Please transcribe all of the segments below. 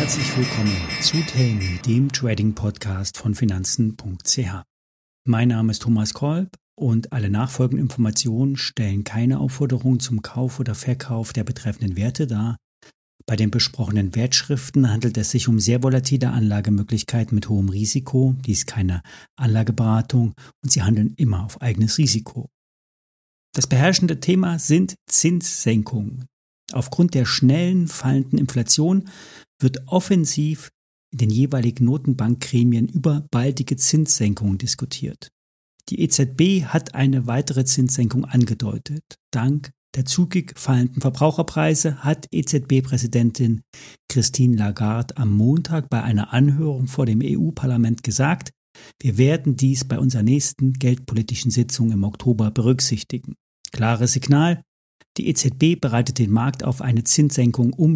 Herzlich willkommen zu Tell Me, dem Trading-Podcast von Finanzen.ch. Mein Name ist Thomas Kolb und alle nachfolgenden Informationen stellen keine Aufforderung zum Kauf oder Verkauf der betreffenden Werte dar. Bei den besprochenen Wertschriften handelt es sich um sehr volatile Anlagemöglichkeiten mit hohem Risiko. Dies ist keine Anlageberatung und sie handeln immer auf eigenes Risiko. Das beherrschende Thema sind Zinssenkungen. Aufgrund der schnellen fallenden Inflation wird offensiv in den jeweiligen Notenbankgremien über baldige Zinssenkungen diskutiert. Die EZB hat eine weitere Zinssenkung angedeutet. Dank der zügig fallenden Verbraucherpreise hat EZB-Präsidentin Christine Lagarde am Montag bei einer Anhörung vor dem EU-Parlament gesagt, wir werden dies bei unserer nächsten geldpolitischen Sitzung im Oktober berücksichtigen. Klares Signal, die EZB bereitet den Markt auf eine Zinssenkung um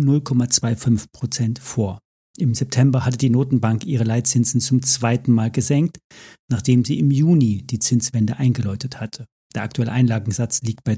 0,25% vor. Im September hatte die Notenbank ihre Leitzinsen zum zweiten Mal gesenkt, nachdem sie im Juni die Zinswende eingeläutet hatte. Der aktuelle Einlagensatz liegt bei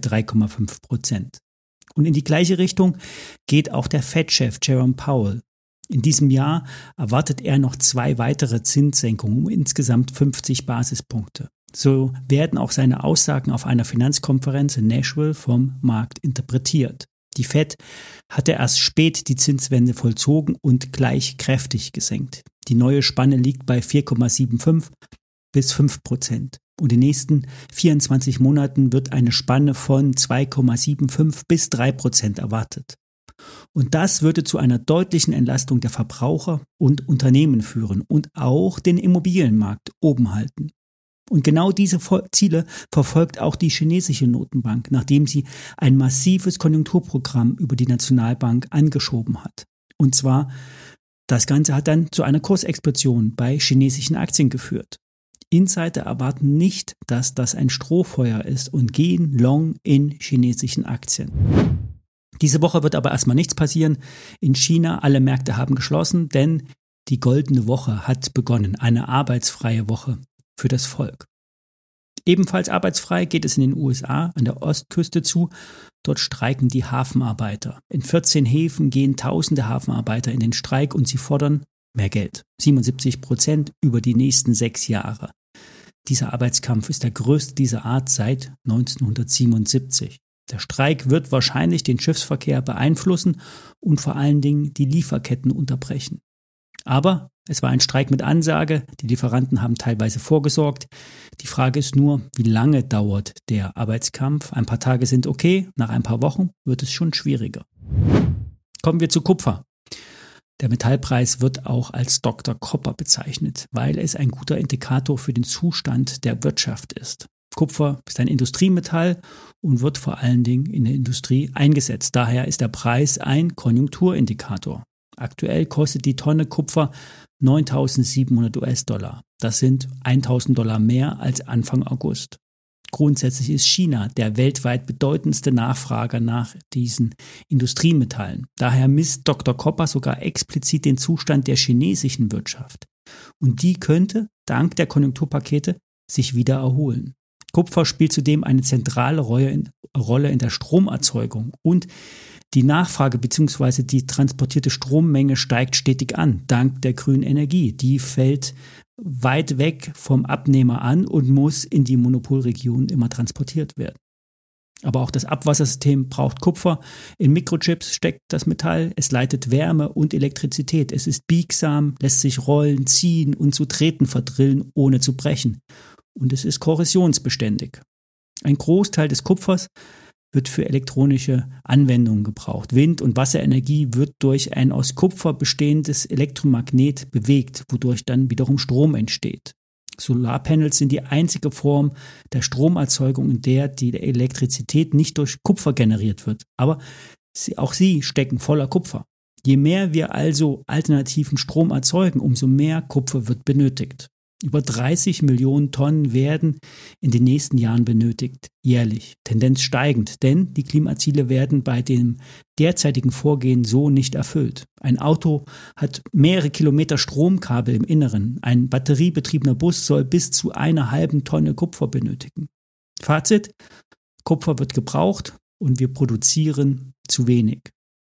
3,5%. Und in die gleiche Richtung geht auch der Fed-Chef Jerome Powell. In diesem Jahr erwartet er noch 2 weitere Zinssenkungen um insgesamt 50 Basispunkte. So werden auch seine Aussagen auf einer Finanzkonferenz in Nashville vom Markt interpretiert. Die Fed hatte erst spät die Zinswende vollzogen und gleich kräftig gesenkt. Die neue Spanne liegt bei 4,75 bis 5%. Und in den nächsten 24 Monaten wird eine Spanne von 2,75 bis 3% erwartet. Und das würde zu einer deutlichen Entlastung der Verbraucher und Unternehmen führen und auch den Immobilienmarkt oben halten. Und genau diese Ziele verfolgt auch die chinesische Notenbank, nachdem sie ein massives Konjunkturprogramm über die Nationalbank angeschoben hat. Und zwar, das Ganze hat dann zu einer Kursexplosion bei chinesischen Aktien geführt. Insider erwarten nicht, dass das ein Strohfeuer ist und gehen long in chinesischen Aktien. Diese Woche wird aber erstmal nichts passieren. In China, alle Märkte haben geschlossen, denn die goldene Woche hat begonnen, eine arbeitsfreie Woche für das Volk. Ebenfalls arbeitsfrei geht es in den USA an der Ostküste zu. Dort streiken die Hafenarbeiter. In 14 Häfen gehen tausende Hafenarbeiter in den Streik und sie fordern mehr Geld. 77% über die nächsten 6 Jahre. Dieser Arbeitskampf ist der größte dieser Art seit 1977. Der Streik wird wahrscheinlich den Schiffsverkehr beeinflussen und vor allen Dingen die Lieferketten unterbrechen. Aber es war ein Streik mit Ansage, die Lieferanten haben teilweise vorgesorgt. Die Frage ist nur, wie lange dauert der Arbeitskampf? Ein paar Tage sind okay, nach ein paar Wochen wird es schon schwieriger. Kommen wir zu Kupfer. Der Metallpreis wird auch als Dr. Copper bezeichnet, weil es ein guter Indikator für den Zustand der Wirtschaft ist. Kupfer ist ein Industriemetall und wird vor allen Dingen in der Industrie eingesetzt. Daher ist der Preis ein Konjunkturindikator. Aktuell kostet die Tonne Kupfer 9.700 US-Dollar. Das sind $1.000 mehr als Anfang August. Grundsätzlich ist China der weltweit bedeutendste Nachfrager nach diesen Industriemetallen. Daher misst Dr. Copper sogar explizit den Zustand der chinesischen Wirtschaft. Und die könnte, dank der Konjunkturpakete, sich wieder erholen. Kupfer spielt zudem eine zentrale Rolle in der Stromerzeugung und die Nachfrage bzw. die transportierte Strommenge steigt stetig an, dank der grünen Energie. Die fällt weit weg vom Abnehmer an und muss in die Monopolregion immer transportiert werden. Aber auch das Abwassersystem braucht Kupfer. In Mikrochips steckt das Metall. Es leitet Wärme und Elektrizität. Es ist biegsam, lässt sich rollen, ziehen und zu Drähten verdrillen, ohne zu brechen. Und es ist korrosionsbeständig. Ein Großteil des Kupfers wird für elektronische Anwendungen gebraucht. Wind- und Wasserenergie wird durch ein aus Kupfer bestehendes Elektromagnet bewegt, wodurch dann wiederum Strom entsteht. Solarpanels sind die einzige Form der Stromerzeugung, in der die Elektrizität nicht durch Kupfer generiert wird. Aber auch sie stecken voller Kupfer. Je mehr wir also alternativen Strom erzeugen, umso mehr Kupfer wird benötigt. Über 30 Millionen Tonnen werden in den nächsten Jahren benötigt, jährlich. Tendenz steigend, denn die Klimaziele werden bei dem derzeitigen Vorgehen so nicht erfüllt. Ein Auto hat mehrere Kilometer Stromkabel im Inneren. Ein batteriebetriebener Bus soll bis zu 1,5 Tonne Kupfer benötigen. Fazit: Kupfer wird gebraucht und wir produzieren zu wenig.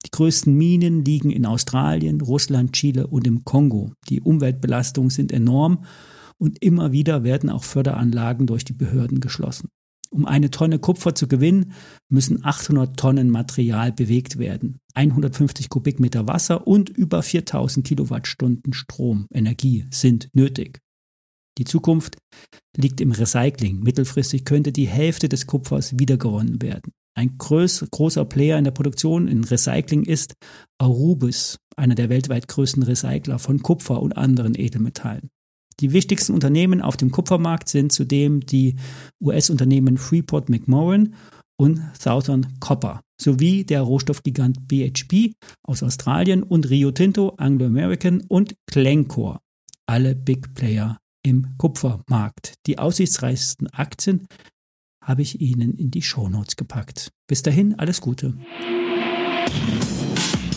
Die größten Minen liegen in Australien, Russland, Chile und im Kongo. Die Umweltbelastungen sind enorm und immer wieder werden auch Förderanlagen durch die Behörden geschlossen. Um 1 Tonne Kupfer zu gewinnen, müssen 800 Tonnen Material bewegt werden, 150 Kubikmeter Wasser und über 4000 Kilowattstunden Strom, Energie sind nötig. Die Zukunft liegt im Recycling. Mittelfristig könnte die Hälfte des Kupfers wiedergewonnen werden. Ein großer Player in der Produktion in Recycling ist Aurubis, einer der weltweit größten Recycler von Kupfer und anderen Edelmetallen. Die wichtigsten Unternehmen auf dem Kupfermarkt sind zudem die US-Unternehmen Freeport McMoran und Southern Copper sowie der Rohstoffgigant BHP aus Australien und Rio Tinto, Anglo American und Glencore, alle Big Player im Kupfermarkt. Die aussichtsreichsten Aktien habe ich Ihnen in die Shownotes gepackt. Bis dahin, alles Gute.